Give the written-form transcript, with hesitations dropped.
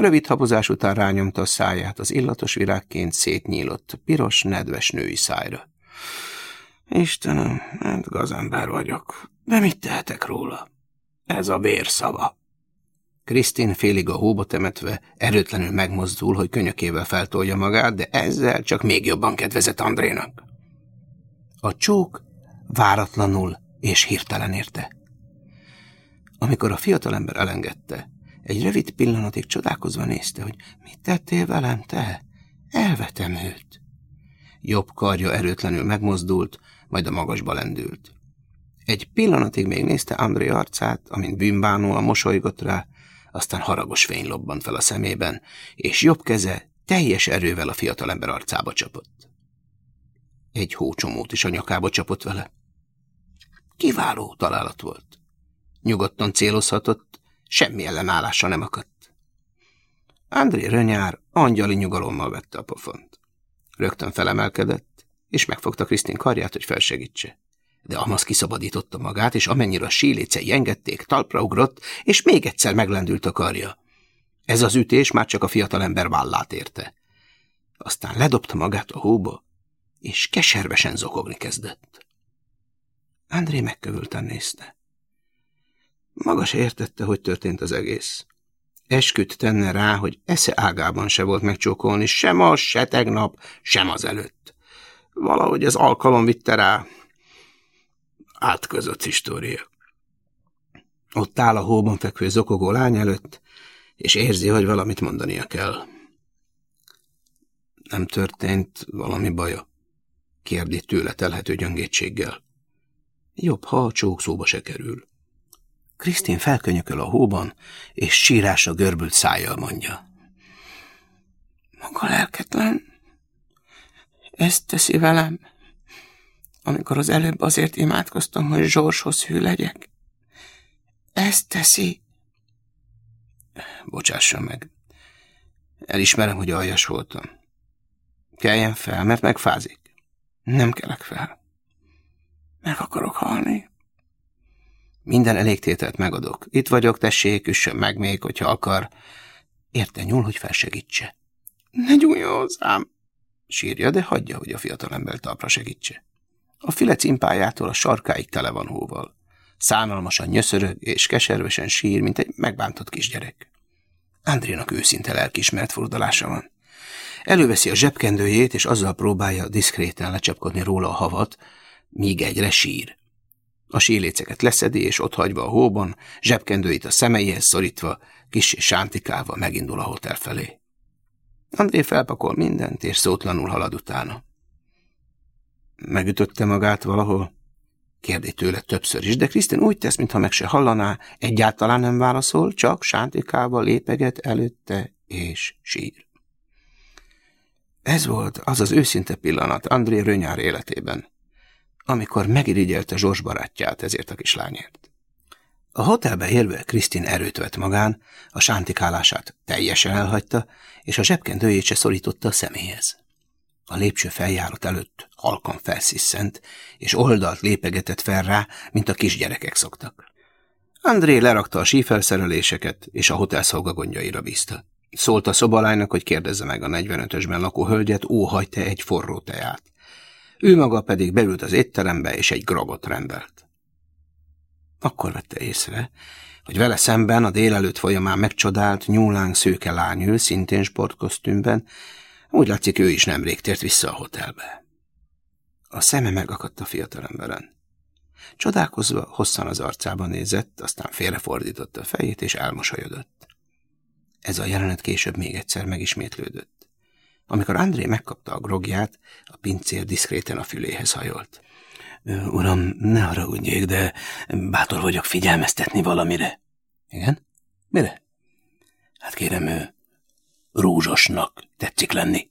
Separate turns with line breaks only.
Rövid habozás után rányomta a száját az illatos virágként szétnyílott, piros, nedves női szájra. Istenem, hát gazember vagyok, de mit tehetek róla? Ez a vérszava. Krisztin félig a hóba temetve erőtlenül megmozdul, hogy könyökével feltolja magát, de ezzel csak még jobban kedvezett Andrénak. A csók váratlanul és hirtelen érte. Amikor a fiatalember elengedte, egy rövid pillanatig csodálkozva nézte, hogy mit tettél velem, te? Elvetem őt. Jobb karja erőtlenül megmozdult, majd a magasba lendült. Egy pillanatig még nézte André arcát, amint bűnbánóan mosolygott rá, aztán haragos fény lobbant fel a szemében, és jobb keze teljes erővel a fiatalember arcába csapott. Egy hócsomót is a nyakába csapott vele. Kiváló találat volt. Nyugodtan célozhatott, semmi ellenállása nem akadt. André Rönyár angyali nyugalommal vette a pofont. Rögtön felemelkedett, és megfogta Krisztin karját, hogy felsegítse. De Amaz kiszabadította magát, és amennyire a sílécei engedték, talpra ugrott, és még egyszer meglendült a karja. Ez az ütés már csak a fiatalember vállát érte. Aztán ledobta magát a hóba, és keservesen zokogni kezdett. André megkövülten nézte. Maga se értette, hogy történt az egész. Esküt tenne rá, hogy esze ágában se volt megcsókolni, sem az, se tegnap, sem az előtt. Valahogy az alkalom vitte rá. Átközött história. Ott áll a hóban fekvő zokogó lány előtt, és érzi, hogy valamit mondania kell. Nem történt valami baja? Kérdi tőle telhető gyöngétséggel. Jobb, ha a csók szóba se kerül. Krisztin felkönyököl a hóban, és sírásra görbült szájjal mondja. Maga lelketlen, ezt teszi velem, amikor az előbb azért imádkoztam, hogy Zsorshoz hű legyek. Ezt teszi. Bocsásson meg. Elismerem, hogy aljas voltam. Keljen fel, mert megfázik. Nem kelek fel. Meg akarok halni. Minden elégtételt megadok. Itt vagyok, tessék, üssön meg még, hogyha akar. Érte nyúl, hogy felsegítse. Ne gyújjon hozzám! Sírja, de hagyja, hogy a fiatalember talpra segítse. A füle cimpájától a sarkáig tele van hóval. Szánalmasan nyöszörög, és keservesen sír, mint egy megbántott kisgyerek. Andrénak őszinte lelkiismeret fordulása van. Előveszi a zsebkendőjét, és azzal próbálja diszkréten lecsapkodni róla a havat, míg egyre sír. A síléceket leszedi, és otthagyva a hóban, zsebkendőit a szemeihez szorítva, kissé sántikálva megindul a hotel felé. André felpakol mindent, és szótlanul halad utána. Megütötte magát valahol? Kérdi tőle többször is, de Krisztin úgy tesz, mintha meg se hallaná, egyáltalán nem válaszol, csak sántikálva lépeget előtte, és sír. Ez volt az az őszinte pillanat André Rönyár életében, amikor megirigyelte Zsors barátját ezért a kislányért. A hotelbe érve Krisztin erőt vett magán, a sántikálását teljesen elhagyta, és a zsebkendőjét se szorította a személyhez. A lépcső feljárat előtt halkan felsziszent, és oldalt lépegetett fel rá, mint a kisgyerekek szoktak. André lerakta a sífelszereléseket, és a hotel szolgagondjaira bízta. Szólt a szobalánynak, hogy kérdezze meg a 45-ösben lakó hölgyet, óhajt-e egy forró teát. Ő maga pedig beült az étterembe, és egy gragot rendelt. Akkor vette észre, hogy vele szemben a délelőtt folyamán megcsodált, nyúlánk szőke lány ül, szintén sportkosztümben, úgy látszik, ő is nemrég tért vissza a hotelbe. A szeme megakadt a fiatalemberen. Csodálkozva hosszan az arcába nézett, aztán félrefordította a fejét, és elmosolyodott. Ez a jelenet később még egyszer megismétlődött. Amikor André megkapta a grogját, a pincér diszkréten a füléhez hajolt. Uram, ne haragudjék, de bátor vagyok figyelmeztetni valamire. Igen? Mire? Hát kérem, Rózsasnak tetszik lenni.